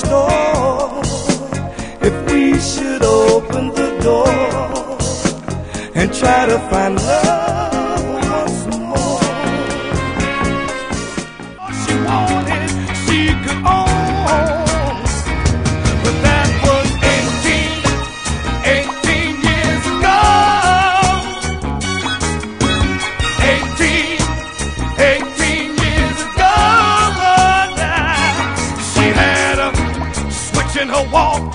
store if we should open the door and try to find love once more. All she wanted, she could own, but that was 18 years ago. 18 years ago. Now she had a switch in her walk.